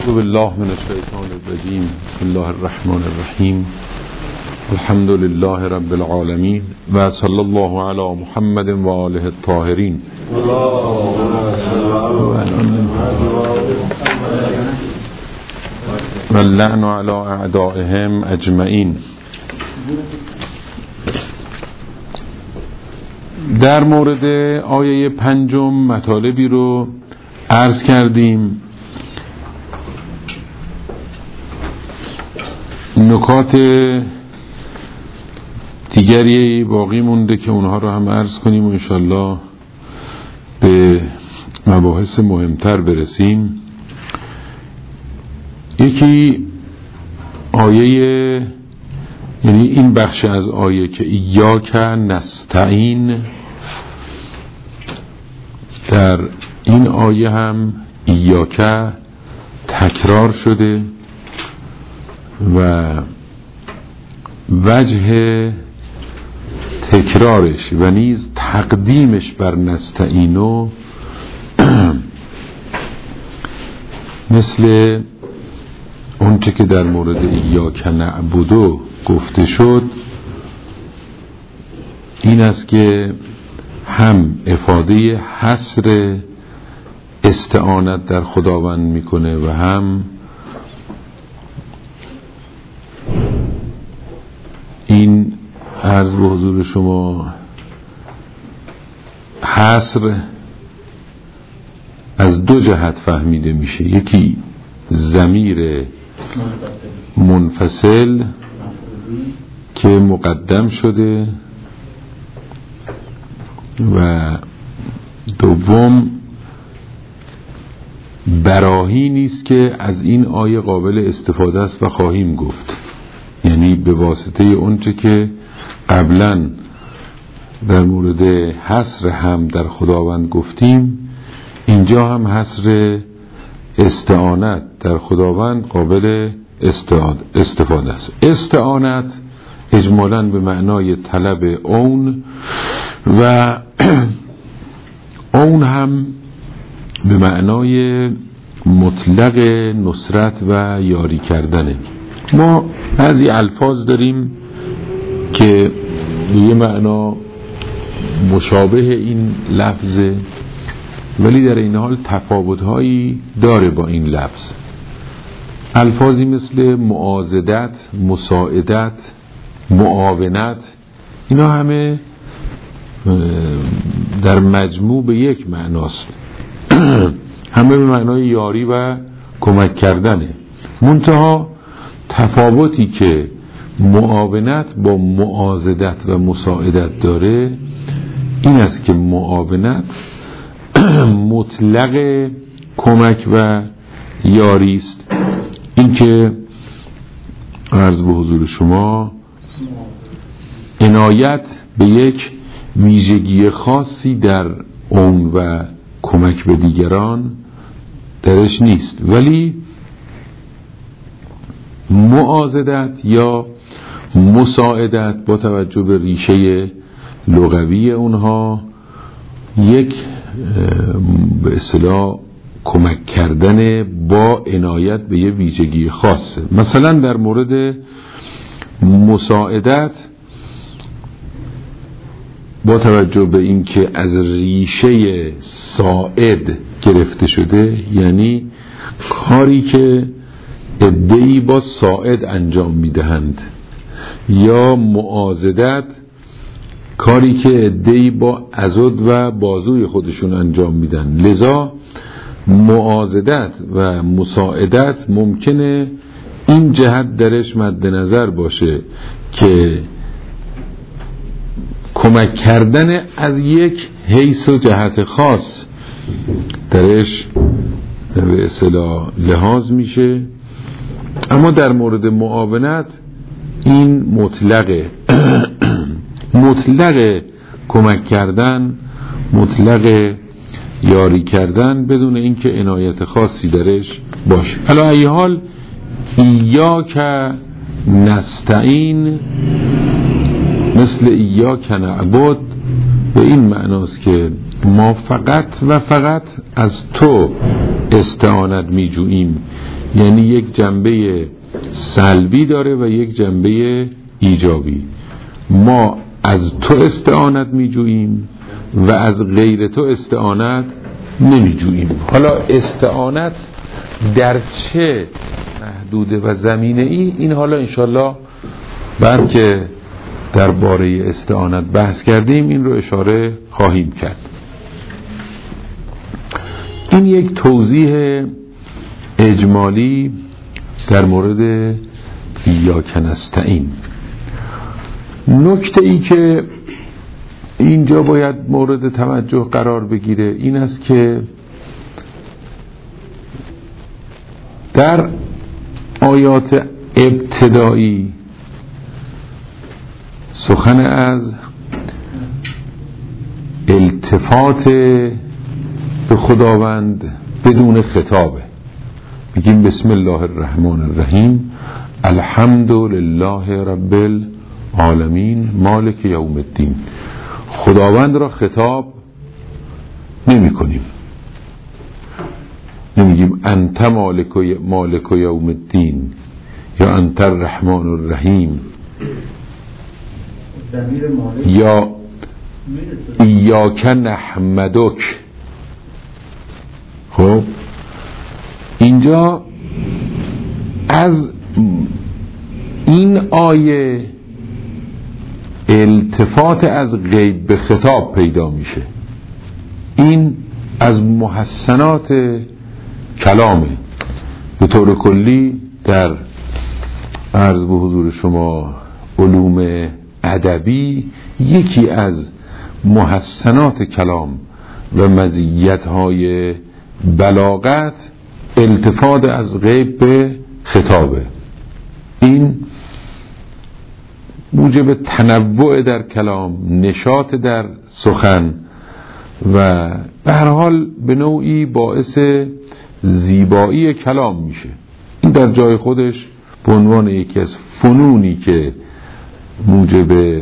اعوذ بالله من الشیطان الرجیم. بسم الله الرحمن الرحیم. الحمد لله رب العالمین و صلی الله علی محمد و آله الطاهرین. و اللعن علی اعدائهم اجمعین. در مورد آیه 5 مطالبی رو عرض کردیم. نکات دیگری باقی مونده که اونها رو هم عرض کنیم و انشالله به مباحث مهمتر برسیم. یکی آیه، یعنی این بخش از آیه که ایاک نستعین، در این آیه هم ایاک تکرار شده و وجه تکرارش و نیز تقدیمش بر نستعینو مثل اونچه که در مورد ایاک نعبدو گفته شد این است که هم افاده حصر استعانت در خداوند میکنه و هم این عرض به حضور شما حصر از دو جهت فهمیده میشه. یکی ضمیر منفصل که مقدم شده و دوم براهینی است که از این آیه قابل استفاده است و خواهیم گفت، یعنی به واسطه اونچه که قبلا در مورد حصر هم در خداوند گفتیم، اینجا هم حصر استعانت در خداوند قابل استفاده است. استعانت اجمالاً به معنای طلب اون و اون هم به معنای مطلق نصرت و یاری کردنه. ما بعضی الفاظ داریم که به یه معنا مشابه این لفظه ولی در این حال تفاوت‌هایی داره با این لفظ. الفاظی مثل معاضدت، مساعدت، معاونت، اینا همه در مجموع به یک معناست همه به معنای یاری و کمک کردنه. منتها تفاوتی که معاونت با معاضدت و مساعدت داره این است که معاونت مطلق کمک و یاری است. این که عرض به حضور شما عنایت به یک ویژگی خاصی در اون و کمک به دیگران درش نیست، ولی معاضدت یا مساعدت با توجه به ریشه لغوی اونها یک به اصطلاح کمک کردن با عنایت به یک ویژگی خاصه. مثلا در مورد مساعدت با توجه به این که از ریشه ساعد گرفته شده، یعنی کاری که عده‌ای با ساعد انجام میدهند، یا معاضدت کاری که عده‌ای با عضد و بازوی خودشون انجام میدن. لذا معاضدت و مساعدت ممکنه این جهت درش مد نظر باشه که کمک کردن از یک حیث و جهت خاص درش به اصطلاح لحاظ میشه، اما در مورد معاونت این مطلقه مطلق کمک کردن، مطلق یاری کردن بدون اینکه عنایت خاصی درش باشه. علی ای حال ایاک نستعین مثل ایاک نعبد به این معناست که ما فقط و فقط از تو استعانت میجوییم، یعنی یک جنبه سلبی داره و یک جنبه ایجابی. ما از تو استعانت میجوییم و از غیر تو استعانت نمیجوییم. حالا استعانت در چه محدوده و زمینه ای، این حالا انشالله بعد که درباره استعانت بحث کردیم این رو اشاره خواهیم کرد. این یک توضیح اجمالی در مورد ایاک نستعین. نکته ای که اینجا باید مورد توجه قرار بگیره این است که در آیات ابتدایی سخن از التفات به خداوند بدون خطابه. میگیم بسم الله الرحمن الرحیم الحمد لله رب العالمین مالک یوم الدین. خداوند را خطاب نمی کنیم، نمیگیم انت مالک یوم الدین یا انت الرحمن الرحیم یا ایاک نحمدک. خب اینجا از این آیه التفات از غیب به خطاب پیدا میشه. این از محسنات کلامه. به طور کلی در عرض به حضور شما علوم ادبی یکی از محسنات کلام و مزیت‌های بلاغت التفات از غیب به خطابه. این موجب تنوع در کلام، نشاط در سخن و به هر حال به نوعی باعث زیبایی کلام میشه. این در جای خودش به عنوان یکی از فنونی که موجب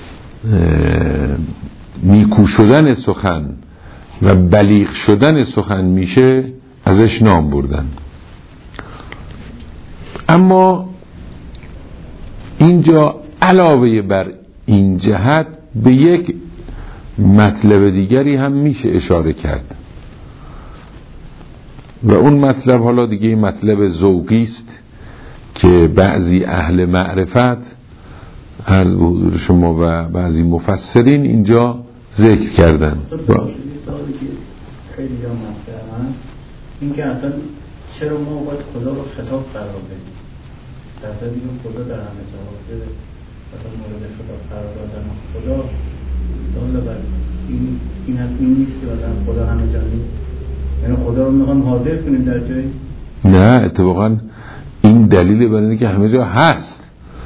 نیکو شدن سخن و بلیغ شدن سخن میشه ازش نام بردن. اما اینجا علاوه بر این جهت به یک مطلب دیگری هم میشه اشاره کرد و اون مطلب حالا دیگه مطلب ذوقی است که بعضی اهل معرفت عرض به حضور شما و بعضی مفسرین اینجا ذکر کردن. خیلی جا مطلب این که اصلا چرا ما باید خدا رو خطاب قرار بدیم؟ در اصلا دیگه خدا در همه جا حاضره، اصلا مورد خطاب قرار دادن خدا داله بر این نیست که خدا همه جا نیست، یعنی خدا رو میخوام حاضر کنیم در جایی؟ نه، اتفاقا این دلیل بر اینه که همه جا هست.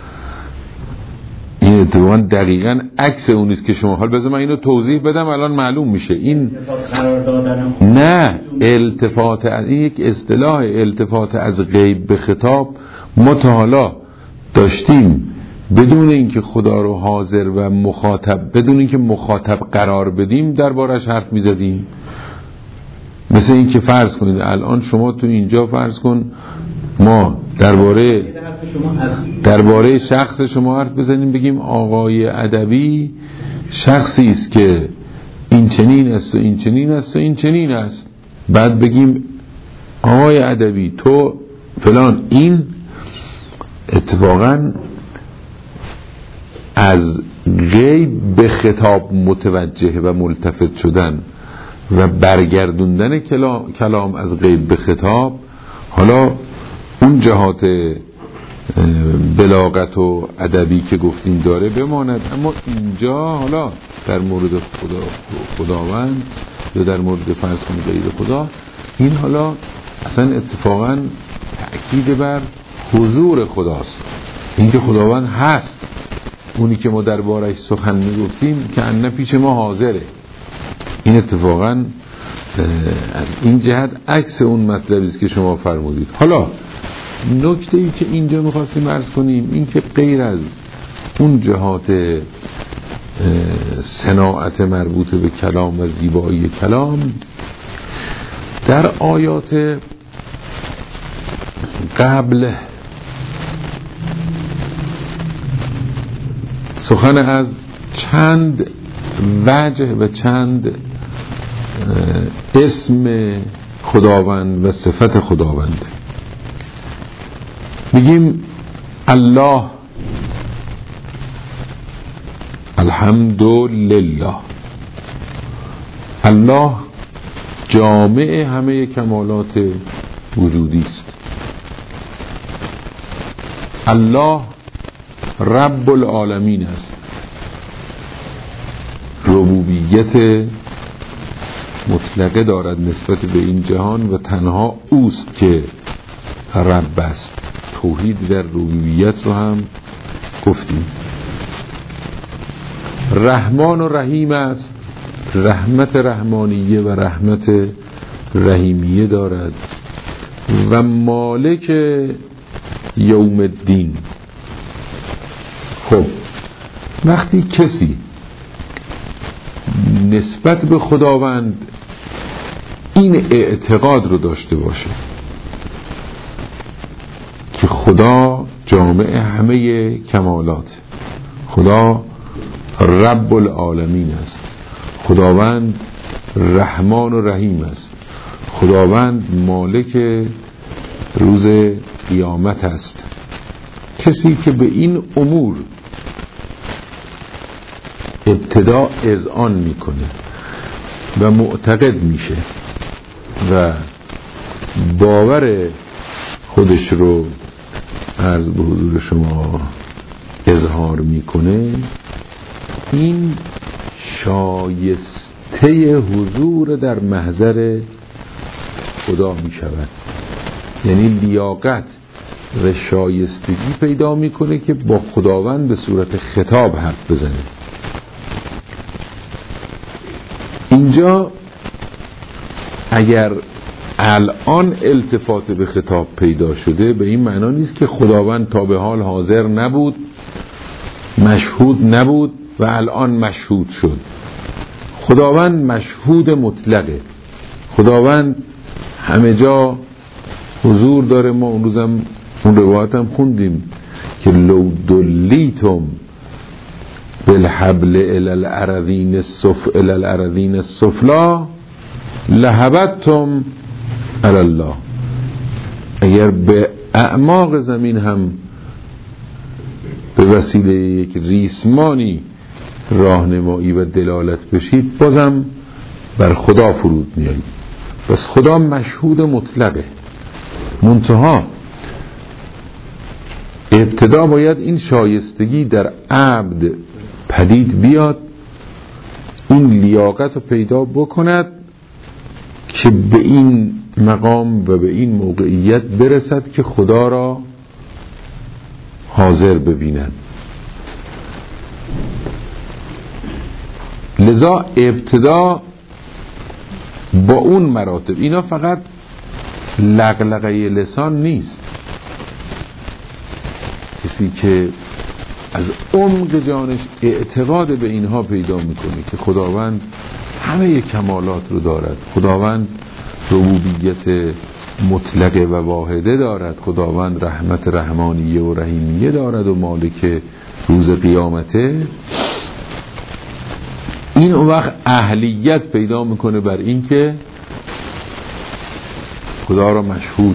این اتفاقا دقیقاً عکس اون نیست که شما حال بذار من اینو توضیح بدم الان معلوم میشه. این نه، التفات این یک اصطلاح التفات از غیب به خطاب ما تا حالا داشتیم بدون اینکه خدا رو حاضر و مخاطب، بدون اینکه مخاطب قرار بدیم دربارش حرف میزدیم. مثل این که فرض کنید الان شما تو اینجا فرض کن ما درباره شخص شما حرف بزنیم، بگیم آقای ادبی شخصی است که این چنین است و این چنین است و این چنین است، بعد بگیم آقای ادبی تو فلان. این اتفاقا از غیب به خطاب متوجه و ملتفت شدن و برگردوندن کلام از غیب به خطاب، حالا اون جهات بلاغت و ادبی که گفتیم داره بماند، اما اینجا حالا در مورد خداوند یا در مورد فرض کنید غیر خدا، این حالا اصلا اتفاقا تأکید بر حضور خداست، اینکه خداوند هست، اونی که ما دربارش سخن میگفتیم که انه پیش ما حاضره. این اتفاقا از این جهت عکس اون مطلبی است که شما فرمودید. حالا نکته ای که اینجا میخواستیم عرض کنیم این که غیر از اون جهات صناعت مربوط به کلام و زیبایی کلام، در آیات قبل سخن از چند وجه و چند اسم خداوند و صفت خداوند. میگیم الله، الحمدلله. الله جامع همه کمالات وجودی است. الله رب العالمین است. ربوبیت مطلقه دارد نسبت به این جهان و تنها اوست که رب است. توحید در ربوبیت رو هم گفتیم. رحمان و رحیم است. رحمت رحمانیه و رحمت رحیمیه دارد و مالک یوم الدین. خب وقتی کسی نسبت به خداوند این اعتقاد رو داشته باشه که خدا جامع همه کمالات، خدا رب العالمین است، خداوند رحمان و رحیم است، خداوند مالک روز قیامت است، کسی که به این امور ابتدا اذعان میکنه و معتقد میشه و باور خودش رو عرض به حضور شما اظهار میکنه، این شایسته حضور در محضر خدا میشود. یعنی لیاقت و شایستگی پیدا میکنه که با خداوند به صورت خطاب حرف بزنه. اینجا اگر الان التفات به خطاب پیدا شده، به این معنا نیست که خداوند تا به حال حاضر نبود، مشهود نبود و الان مشهود شد. خداوند مشهود مطلقه، خداوند همه جا حضور داره. ما اون روزم اون روایت هم خوندیم که لو دلیتم بالحبل الی الارضین السفلا لهبتم علی الله. اگر به اعماق زمین هم به وسیله یک ریسمانی راهنمایی و دلالت بشید، بازم بر خدا فرود میایید. بس خدا مشهود مطلقه. منتها ابتدا باید این شایستگی در عبد پدید بیاد، این لیاقت رو پیدا بکند که به این مقام و به این موقعیت برسد که خدا را حاضر ببیند. لذا ابتدا با اون مراتب، اینا فقط لغلغه لسان نیست. کسی که از عمق جانش اعتقاد به اینها پیدا میکنه که خداوند همه کمالات رو دارد، خداوند ربوبیت مطلقه و واحده دارد، خداوند رحمت رحمانیه و رحیمیه دارد و مالک روز قیامته، این اون وقت اهلیت پیدا میکنه بر این که خدا را مشهود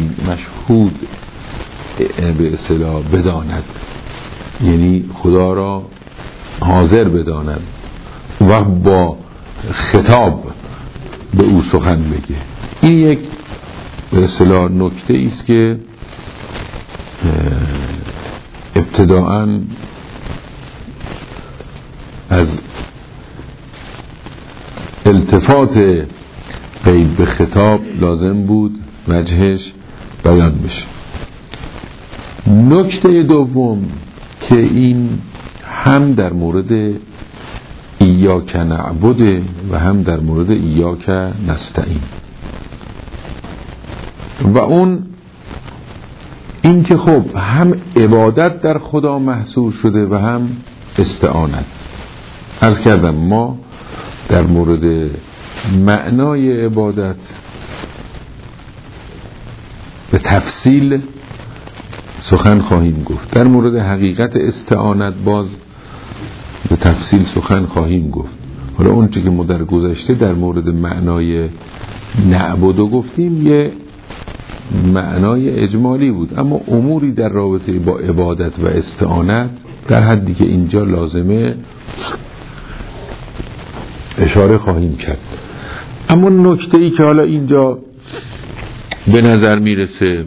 به اصطلاح بداند، یعنی خدا را حاضر بداند. اون وقت با خطاب به او سخن بگه. این یک به اصطلاح نکته ایست که ابتداءً از التفات غیب به خطاب لازم بود وجهش بیان بشه. نکته دوم که این هم در مورد ایاک نعبد و هم در مورد ایاک نستعین، و اون این که خب هم عبادت در خدا محصور شده و هم استعانت. عرض کردم ما در مورد معنای عبادت به تفصیل سخن خواهیم گفت. در مورد حقیقت استعانت باز به تفصیل سخن خواهیم گفت. حالا اون چه که ما در گذشته در مورد معنای نعبدو گفتیم یه معنای اجمالی بود، اما اموری در رابطه با عبادت و استعانت در حدی که اینجا لازمه اشاره خواهیم کرد. اما نکته‌ای که حالا اینجا به نظر میرسه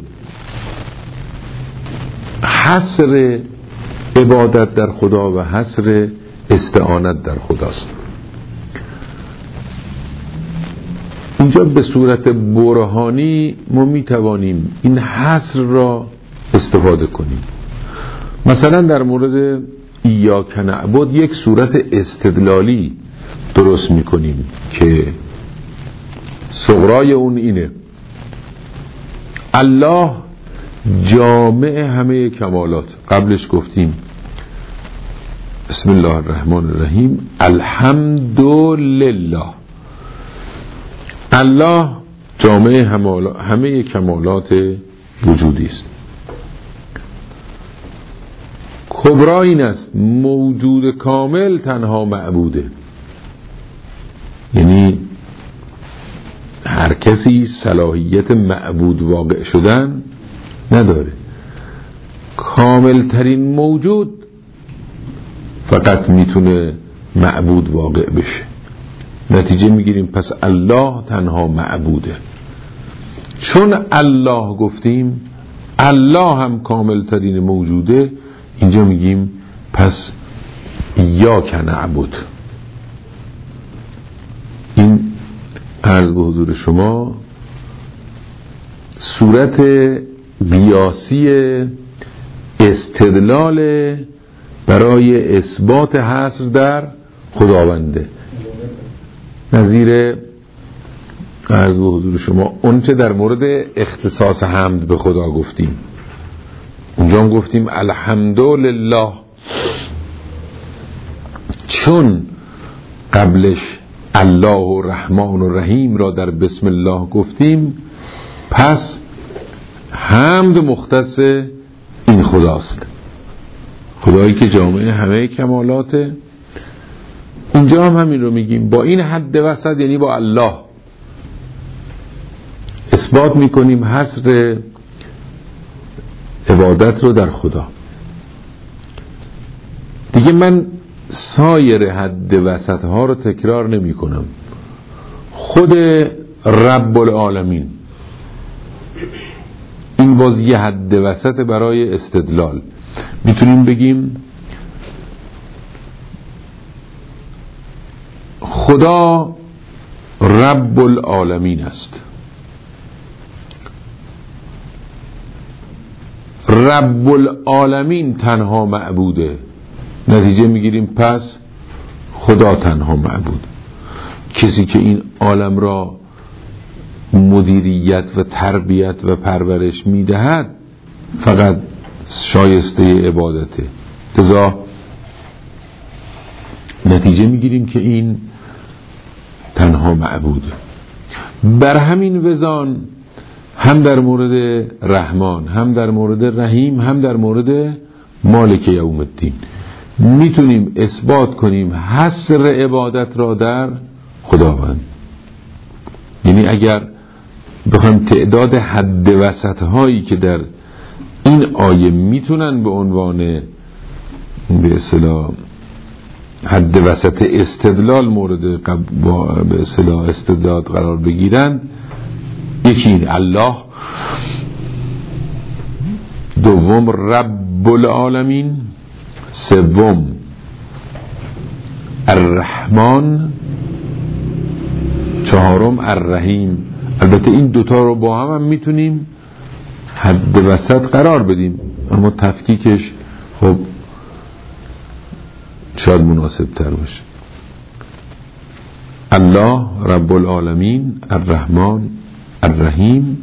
حصر عبادت در خدا و حصر استعانت در خداست. اینجا به صورت برهانی ما میتوانیم این حصر را استفاده کنیم. مثلا در مورد ایاک نعبد یک صورت استدلالی درست میکنیم که صغرای اون اینه: الله جامع همه کمالات. قبلش گفتیم بسم الله الرحمن الرحیم الحمدلله. الله جامع همه کمالات وجودی است. کبرا این است موجود کامل تنها معبوده، یعنی هر کسی صلاحیت معبود واقع شدن نداره. کامل ترین موجود فقط میتونه معبود واقع بشه. نتیجه میگیریم پس الله تنها معبوده. چون الله گفتیم الله هم کامل ترین موجوده، اینجا میگیم پس ایاک نعبد. این عرض به حضور شما صورت قیاسی استدلال برای اثبات حصر در خداونده. نظیر عرض به حضور شما اون چه در مورد اختصاص حمد به خدا گفتیم، اونجا هم گفتیم الحمدلله. چون قبلش الله و رحمان و رحیم را در بسم الله گفتیم، پس حمد مختص این خداست، خدایی که جامعه همه کمالاته. اینجا هم همین رو میگیم، با این حد وسط یعنی با الله اثبات میکنیم حصر عبادت رو در خدا. دیگه من سایر حد وسط ها رو تکرار نمی کنم. خود رب العالمین این باز یه حد وسط برای استدلال. میتونیم بگیم خدا رب العالمین است. رب العالمین تنها معبوده، نتیجه میگیریم پس خدا تنها معبود. کسی که این عالم را مدیریت و تربیت و پرورش میدهد فقط شایسته عبادته. لذا نتیجه میگیریم که این تنها معبوده. بر همین وزان هم در مورد رحمان، هم در مورد رحیم، هم در مورد مالک یوم الدین میتونیم اثبات کنیم حصر عبادت را در خداوند. یعنی اگر بخوایم تعداد حد وسط هایی که در این آیه میتونن به عنوان به اصطلاح حد وسط استدلال مورد به اصطلاح استدلال قرار بگیرن، یکی این الله، دوم رب العالمین، سوم الرحمن، چهارم الرحیم. البته این دوتا رو با هم میتونیم حد وسط قرار بدیم، اما تفکیکش خب شاید مناسب تر باشه. الله رب العالمین، الرحمن، الرحیم،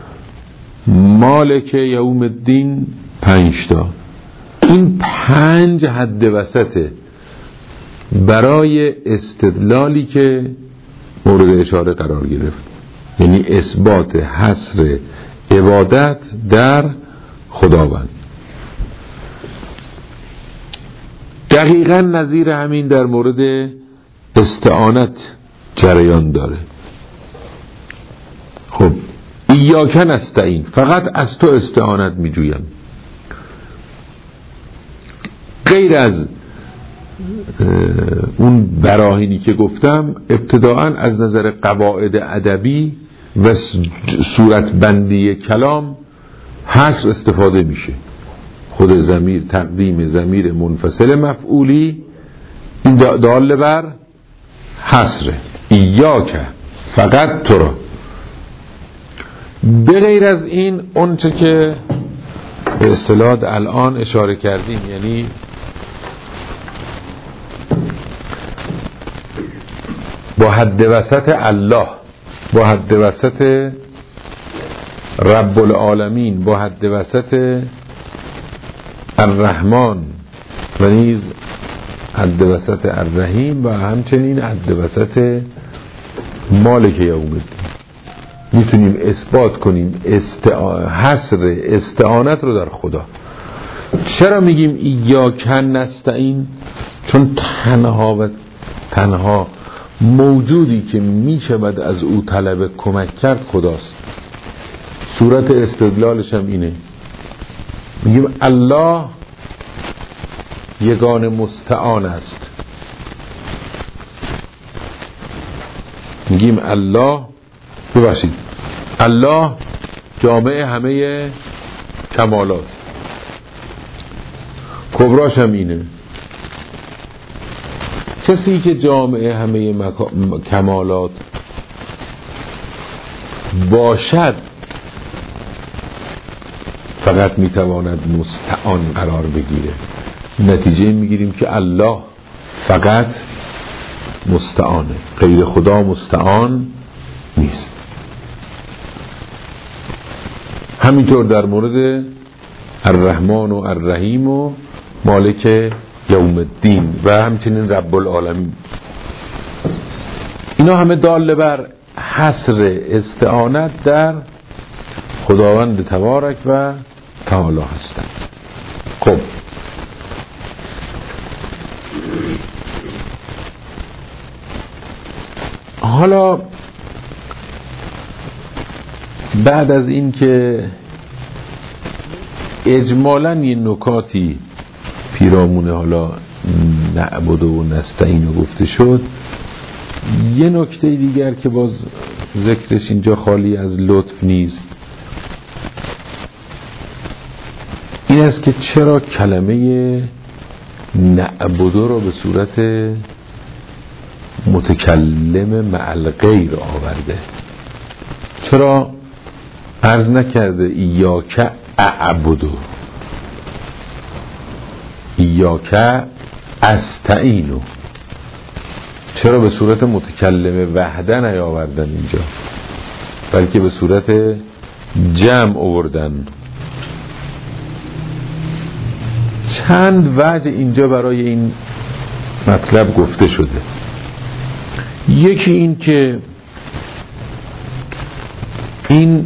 مالک یوم الدین. 5 تا. این 5 حد وسطه برای استدلالی که مورد اشاره قرار گرفت، یعنی اثبات حصر عبادت در خداوند. دقیقاً نظیر همین در مورد استعانت جریان داره. خب ایاک نستعین، فقط از تو استعانت می جویم. غیر از اون براهینی که گفتم ابتداءً از نظر قواعد ادبی و صورت بندی کلام حصر استفاده میشه. خود ضمیر تقدیم ضمیر منفصل مفعولی این دال بر حصره. ایاک، فقط تو را. به غیر از این اون چه که به اصطلاح الان اشاره کردیم، یعنی با حد وسط الله، با حد وسط رب العالمین، با حد وسط الرحمن و نیز حد وسط الرحیم و همچنین حد وسط مالک یوم الدین میتونیم اثبات کنیم حصر استعانت رو در خدا. چرا میگیم ایاک نستعین؟ چون تنها موجودی که میشود از او طلب کمک کرد خداست. صورت استدلالش هم اینه، میگیم الله یگانه مستعان است. میگیم الله، ببخشید، الله جامع همه کمالات، کبراش هم اینه. کسی که جامع همه کمالات باشد فقط میتواند مستعان قرار بگیره. نتیجه میگیریم که الله فقط مستعانه، غیر خدا مستعان نیست. همینطور در مورد الرحمن و الرحیم و مالک یوم الدین و همچنین رب العالمین، اینا همه دال بر حصر استعانت در خداوند تبارک و تعالی هستند. خب حالا بعد از این که اجمالاً یه نکاتی پیرامون حالا نعبد و نستعین و گفته شد، یه نکته دیگر که باز ذکرش اینجا خالی از لطف نیست، این است که چرا کلمه نعبد رو به صورت متکلم مع الغیر آورده؟ چرا عرض نکرده ایاک اعبدو، ایاک استعینو؟ چرا به صورت متکلم وحده نیاوردن اینجا، بلکه به صورت جمع آوردن؟ چند وجه اینجا برای این مطلب گفته شده. یکی این که این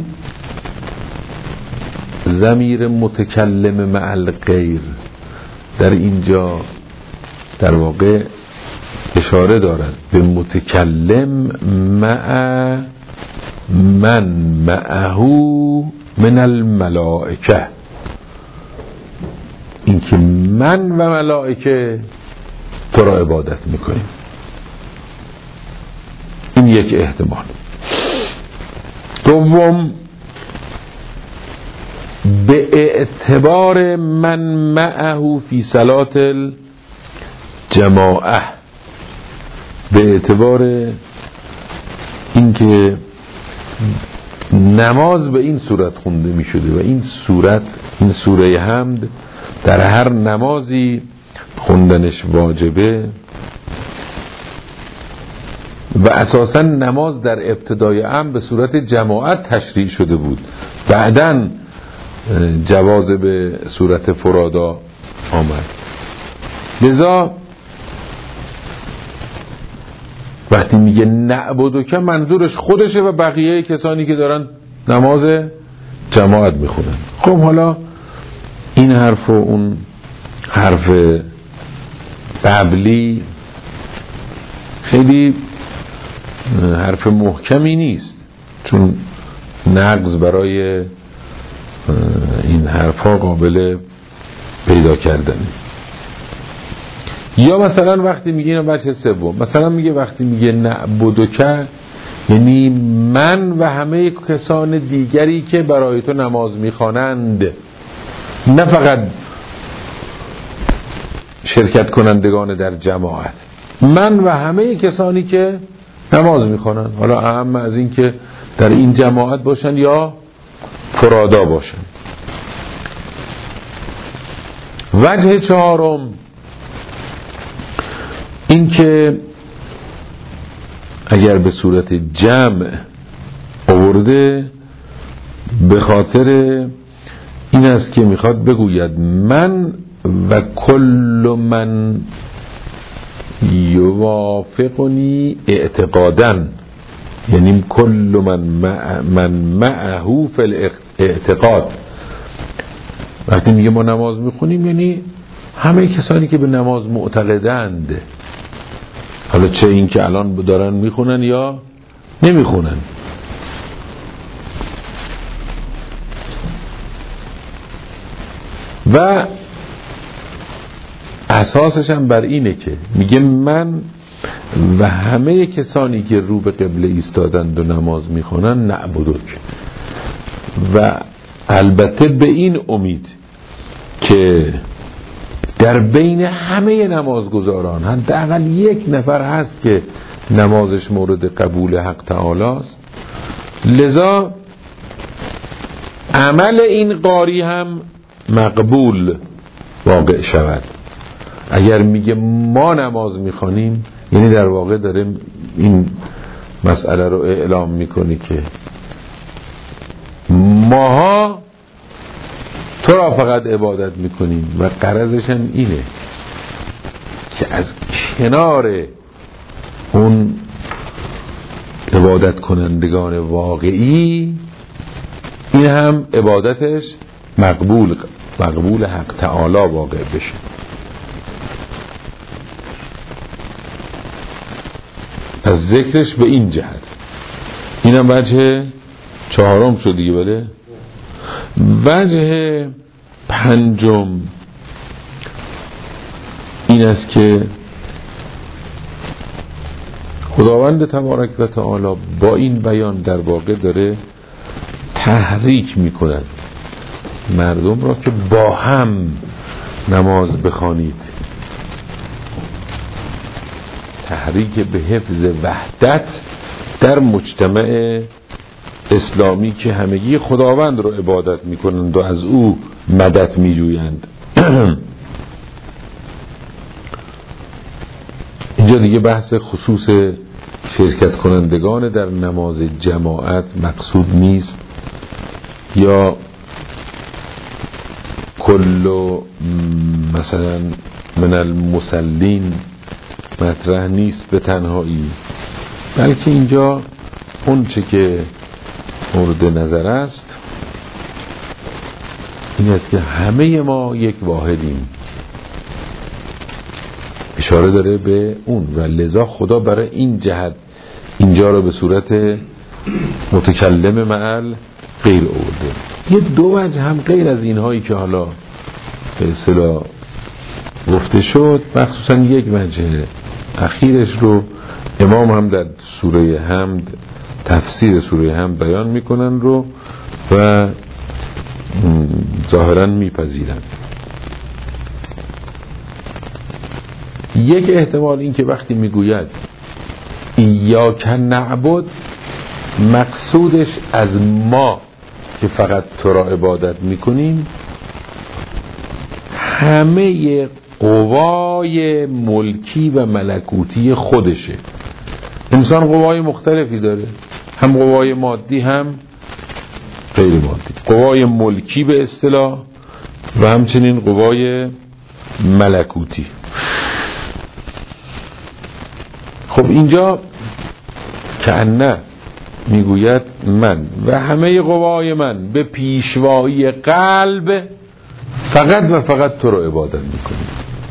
ضمیر متکلم مع الغیر در اینجا در واقع اشاره دارد به متکلم مع من معه من الملائکه، این که من و ملائکه تو را عبادت میکنیم. این یک احتمال. دوم، به اعتبار من معه فی صلات الجماعه، به اعتبار اینکه نماز به این صورت خونده می شده و این صورت، این سوره حمد در هر نمازی خوندنش واجبه و اساسا نماز در ابتدای امر به صورت جماعت تشریع شده بود، بعداً جواز به صورت فرادا آمد. لذا وقتی میگه نعبدو که منظورش خودشه و بقیه کسانی که دارن نماز جماعت میخونن. خب حالا این حرف و اون حرف قبلی خیلی حرف محکمی نیست، چون نقض برای این حرف ها قابل پیدا کردن. یا مثلا وقتی میگه اینو بچه سوم، مثلا میگه وقتی میگه نعبدک یعنی من و همه کسان دیگری که برای تو نماز میخوانند، نه فقط شرکت کنندگان در جماعت، من و همه کسانی که نماز میخوانند، حالا اهم از این که در این جماعت باشن یا فرادا باشن. وجه چهارم این که اگر به صورت جمع آورده به خاطر این است که میخواد بگوید من و کل من یوافقنی اعتقادا، یعنی کل من معه فی الاعتقاد. وقتی میگه ما نماز میخونیم یعنی همه کسانی که به نماز معتقدند، حالا چه این که الان دارن میخونن یا نمیخونن. و اساسش هم بر اینه که میگه من و همه کسانی که رو به قبله ایستادند و نماز میخونن نعبدک، و البته به این امید که در بین همه نمازگزاران حداقل یک نفر هست که نمازش مورد قبول حق تعالی است، لذا عمل این قاری هم مقبول واقع شود. اگر میگه ما نماز میخوانیم یعنی در واقع داره این مسئله رو اعلام میکنی که ماها تو را فقط عبادت میکنیم، و غرضش هم اینه که از کنار اون عبادت کنندگان واقعی این هم عبادتش مقبول حق تعالی واقع بشه. از ذکرش به این جهت. اینم وجه چهارم شد دیگه. بله. وجه پنجم این است که خداوند تبارک و تعالی با این بیان در واقع داره تحریک میکند مردم را که با هم نماز بخوانید، تحریک به حفظ وحدت در مجتمع اسلامی که همگی خداوند رو عبادت میکنند و از او مدد میجویند. اینجا دیگه بحث خصوص شرکت کنندگان در نماز جماعت مقصود نیست، یا کل مثلا من المصلین مطرح نیست به تنهایی، بلکه اینجا اون چه که مورد نظر است این است که همه ما یک واحدیم، اشاره داره به اون، و لذا خدا برای این جهت اینجا رو به صورت متکلم معل غیر آورده. یه دو وجه هم غیر از اینهایی که حالا به اصطلاح گفته شد، مخصوصا یک وجه اخیرش رو امام هم در سوره حمد، تفسیر سوره حمد بیان میکنن رو و ظاهرا میپذیرن. یک احتمال این که وقتی میگوید ایاک نعبد، مقصودش از ما که فقط تو را عبادت میکنیم همه قوای ملکی و ملکوتی خودشه. انسان قوای مختلفی داره، هم قوای مادی هم غیر مادی، قوای ملکی به اصطلاح و همچنین قوای ملکوتی. خب اینجا کأنه میگوید من و همه قوای من به پیشوایی قلب فقط و فقط تو رو عبادت میکنیم.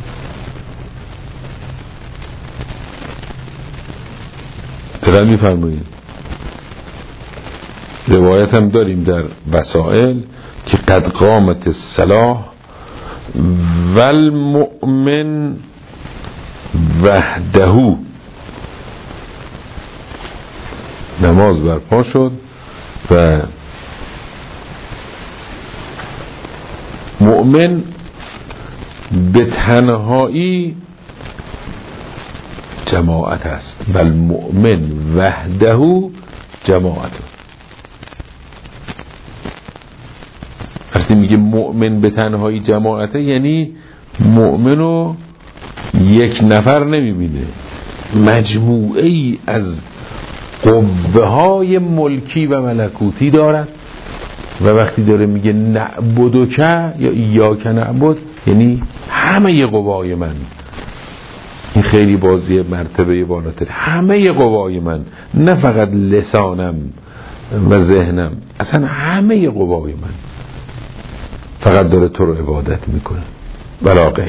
دقیق میفرمایید. روایت هم داریم در وسائل که قد قامت الصلاة والمؤمن وحده، نماز برپا شد و مؤمن به تنهایی جماعت است، بل مؤمن وحده جماعت. وقتی میگه مؤمن به تنهایی جماعته یعنی مؤمنو یک نفر نمیبینه، مجموعه ای از قوه های ملکی و ملکوتی دارد و وقتی داره میگه نعبدک یا ایاک نعبد یعنی همه قوای من. این خیلی بازی مرتبه بالاتر، همه قوای من، نه فقط لسانم و ذهنم، اصلا همه قوای من فقط داره تو رو عبادت میکنه ولا غیر.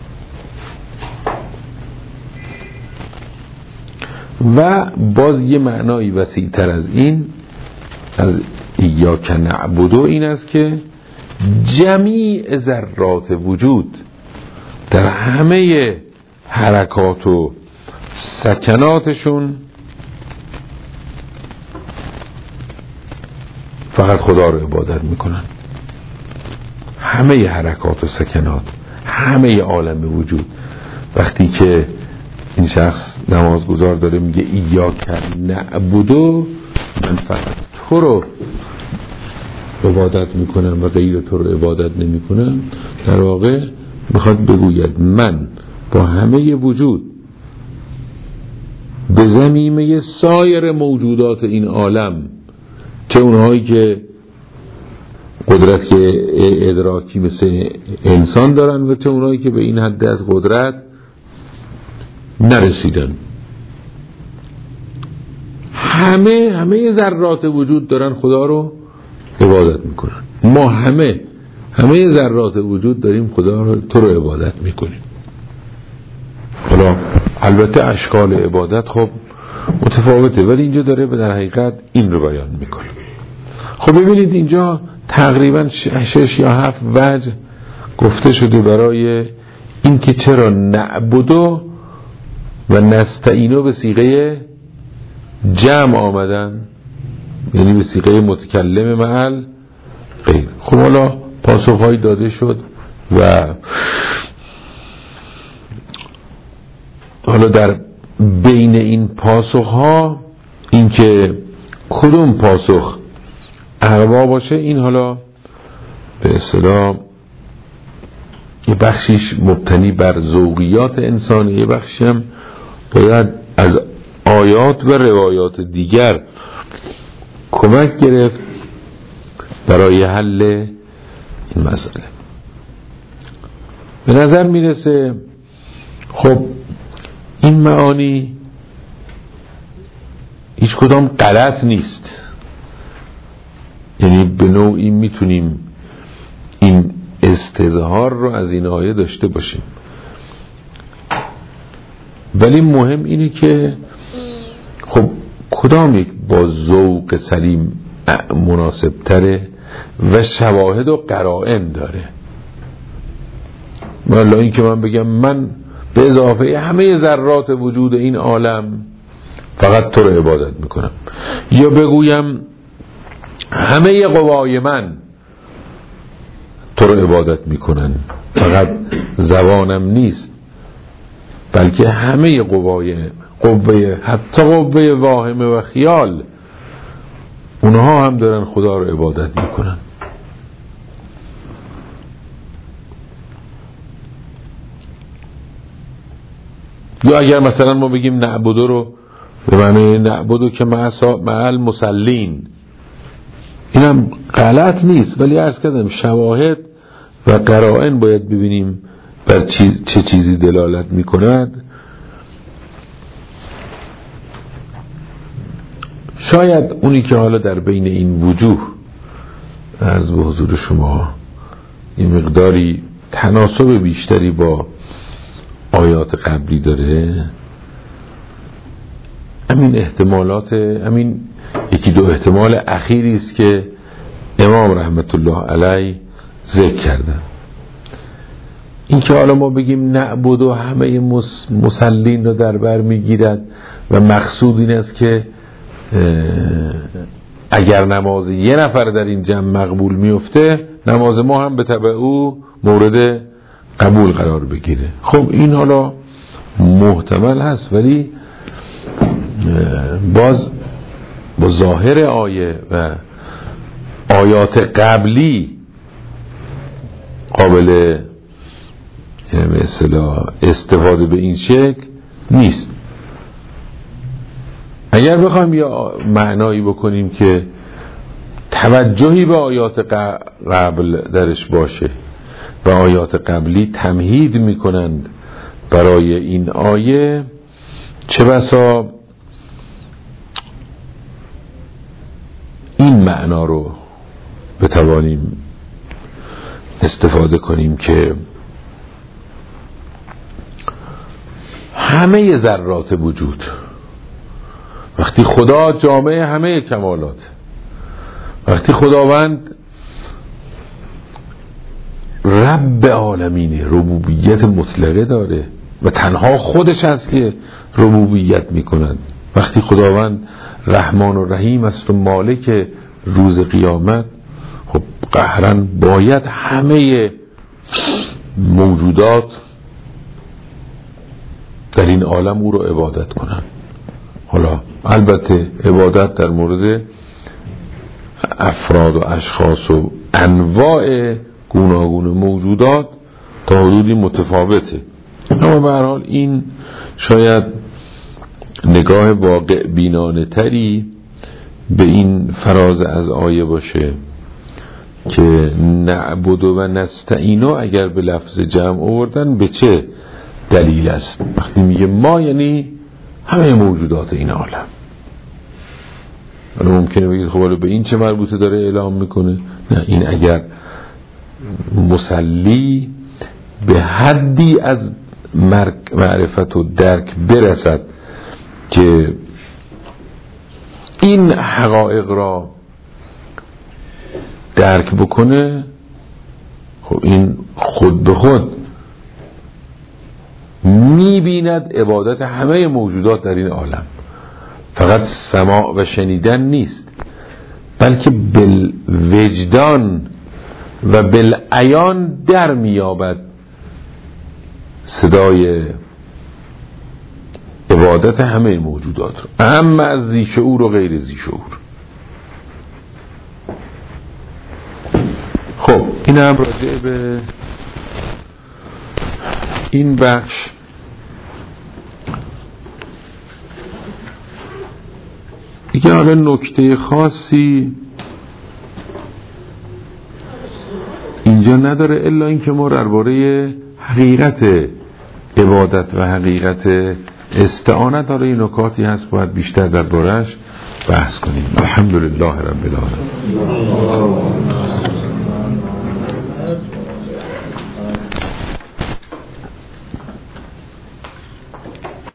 و باز یه معنایی وسیع تر از این، از ایاک نعبدو، این است که جمیع ذرات وجود در همه حرکات و سکناتشون فقط خدا رو عبادت میکنن. همه حرکات و سکنات، همه عالم وجود. وقتی که این شخص نمازگزار داره میگه ایاک نعبدو، من فقط تو رو عبادت میکنم و غیر تو رو عبادت نمیکنم، در واقع میخواد بگوید من با همه وجود به ضمیمه سایر موجودات این عالم، چه اونهایی که قدرت که ادراکی مثل انسان دارن و چه اونهایی که به این حد از قدرت نرسیدن، همه ذرات وجود دارن خدا رو عبادت میکنن. ما همه ذرات وجود داریم خدا رو، تو رو عبادت میکنیم. حالا البته اشکال عبادت خب متفاوته، ولی اینجا داره به در حقیقت این رو بیان میکنه. خب ببینید اینجا تقریبا 6 یا 7 وجه گفته شده برای این که چرا نعبدو و نستعینو به صیغه جمع آمدن، یعنی به صیغه متکلم محل غیر. خب حالا پاسخهایی داده شد و حالا در بین این پاسخها این که کدوم پاسخ اقوا باشه، این حالا به اصطلاح یه بخشیش مبتنی بر ذوقیات انسانی، یه بخشی هم باید از آیات و روایات دیگر کمک گرفت برای حل این مسئله. به نظر میرسه خب این معانی هیچ کدام غلط نیست، یعنی به نوعی میتونیم این استظهار رو از این آیه داشته باشیم، ولی مهم اینه که خب کدام یک با ذوق سلیم مناسب تره و شواهد و قرائن داره. والا این که من بگم من به اضافه همه ذرات وجود این عالم فقط تو رو عبادت میکنم، یا بگویم همه قوای من تو رو عبادت میکنن، فقط زبانم نیست بلکه همه قوه حتی قوه واهمه و خیال اونها هم دارن خدا رو عبادت میکنن. یا اگر مثلا ما بگیم نعبدو رو به معنی نعبدو که معل مسلین، اینم غلط نیست، ولی عرض کردم شواهد و قرائن باید ببینیم بر چه چیزی دلالت میکند. شاید اونی که حالا در بین این وجوه عرض به حضور شما این مقداری تناسب بیشتری با آیات قبلی داره، همین احتمالات، همین یکی دو احتمال اخیری است که امام رحمت الله علیه ذکر کردن. این که حالا ما بگیم نعبد و همه مسلین رو در بر میگیرد و مقصود این است که اگر نماز یه نفر در این جمع مقبول میفته، نماز ما هم به تبع او مورد قبول قرار بگیره. خب این حالا محتمل هست، ولی باز با ظاهر آیه و آیات قبلی قابل مثلا استفاده به این شکل نیست. اگر بخوایم یا معنایی بکنیم که توجهی به آیات قبل درش باشه و آیات قبلی تمهید میکنند برای این آیه، چه بسا این معنا رو بتوانیم استفاده کنیم که همه ذرات وجود، وقتی خدا جامع همه کمالات، وقتی خداوند رب عالمینه، ربوبیت مطلقه داره و تنها خودش هست که ربوبیت میکند، وقتی خداوند رحمان و رحیم است و مالک روز قیامت، خب قهراً باید همه موجودات در این عالم او رو عبادت کنن. حالا البته عبادت در مورد افراد و اشخاص و انواع گوناگون موجودات تا حدودی متفاوته، اما به هر حال این شاید نگاه واقع بینانه تری به این فراز از آیه باشه که نعبد و نستعینو اگر به لفظ جمع آوردن به چه دلیل است. وقتی میگه ما یعنی همه موجودات این عالم. حالا ممکنه بگید خب حالا به این چه مربوطه داره اعلام میکنه؟ نه، این اگر مسلی به حدی از معرفت و درک برسد که این حقایق را درک بکنه، خب این خود به خود میبیند عبادت همه موجودات در این عالم فقط سماع و شنیدن نیست، بلکه بالوجدان و بالعیان در میابد صدای عبادت همه موجودات رو، اما از ذی شعور و غیر ذی شعور. خب این هم راجع به این بخش. دیگه حالا نکته خاصی اینجا نداره الا اینکه ما درباره حقیقت عبادت و حقیقت استعانت داره این نکاتی هست باید بیشتر درباره‌اش بحث کنیم. الحمدلله رب العالمین.